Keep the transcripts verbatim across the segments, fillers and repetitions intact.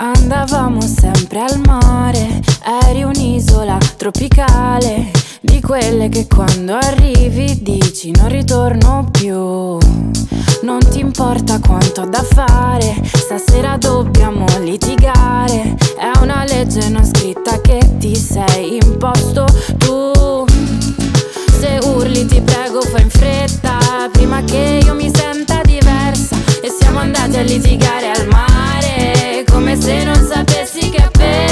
Andavamo sempre al mare, eri un'isola tropicale, di quelle che quando arrivi dici non ritorno più. Non ti importa quanto ho da fare, stasera dobbiamo litigare, è una legge non scritta che ti sei imposto tu. Se urli ti prego fai in fretta, prima che io mi senta diversa. E siamo andati a litigare al mare, come se non sapessi che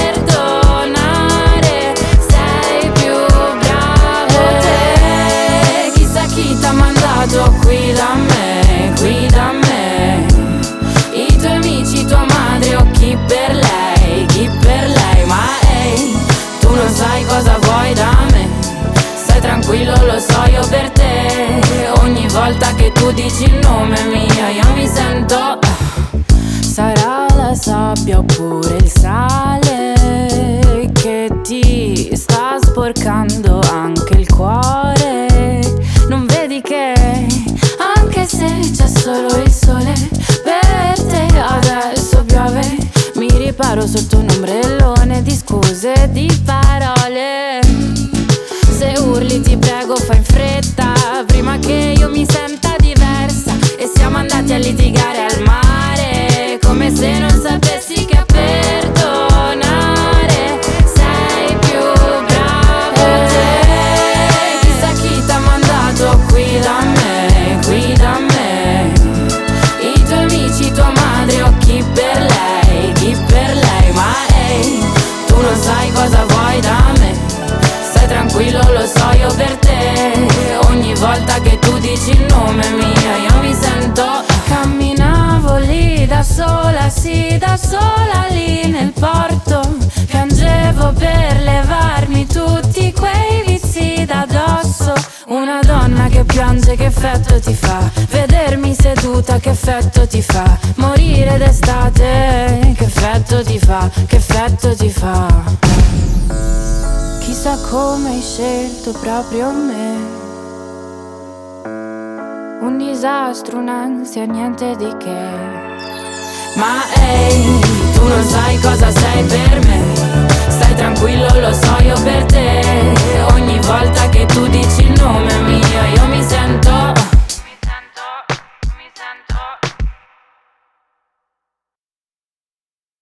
perdonare sei più bravo te. Chissà chi t'ha mandato qui da me, qui da me. I tuoi amici, tua madre o chi per lei, chi per lei. Ma ehi, tu non sai cosa vuoi da me. Stai tranquillo, lo so io per te. Ogni volta che tu dici il nome mio io mi sento. Sarà la sabbia oppure il sale che ti sta sporcando anche il cuore. Non vedi che anche se c'è solo il sole, per te adesso piove. Mi riparo sotto un ombrellone di scuse e di parole. Se urli ti prego fai in fretta, prima che io mi senta diversa. E siamo andati a litigare al mare, come se non sapessi che perdonare sei più bravo te. Chissà chi t'ha mandato qui da me, qui da me. I tuoi amici, tua madre o chi per lei, chi per lei. Ma ehi, tu non sai cosa vuoi da me. Stai tranquillo, lo so io per te. Ogni volta che tu dici il nome mio io mi sento. Camminavo lì da sola, sì, da sola lì nel porto. Piangevo per levarmi tutti quei vizi da dosso. Una donna che piange che effetto ti fa? Vedermi seduta che effetto ti fa? Morire d'estate che effetto ti fa? Che effetto ti fa? Chissà come hai scelto proprio me. Un disastro, un'ansia, niente di che. Ma ehi, tu non sai cosa sei per me. Stai tranquillo, lo